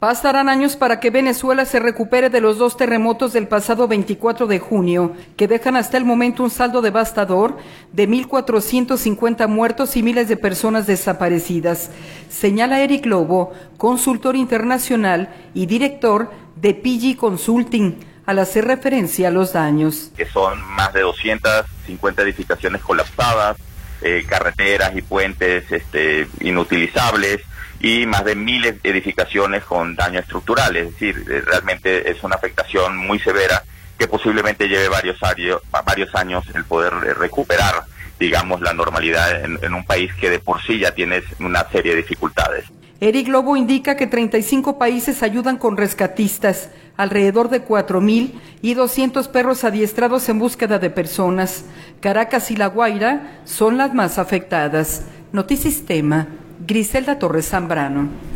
Pasarán años para que Venezuela se recupere de los dos terremotos del pasado 24 de junio, que dejan hasta el momento un saldo devastador de 1.450 muertos y miles de personas desaparecidas, señala Eric Lobo, consultor internacional y director de PG Consulting, al hacer referencia a los daños. Que son más de 250 edificaciones colapsadas, carreteras y puentes inutilizables, y más de 1.000 edificaciones con daño estructural. Es decir, realmente es una afectación muy severa que posiblemente lleve varios años el poder recuperar, digamos, la normalidad en un país que de por sí ya tiene una serie de dificultades. Eric Lobo indica que 35 países ayudan con rescatistas, alrededor de 4.000 y 200 perros adiestrados en búsqueda de personas. Caracas y La Guaira son las más afectadas. Notisistema, Griselda Torres Zambrano.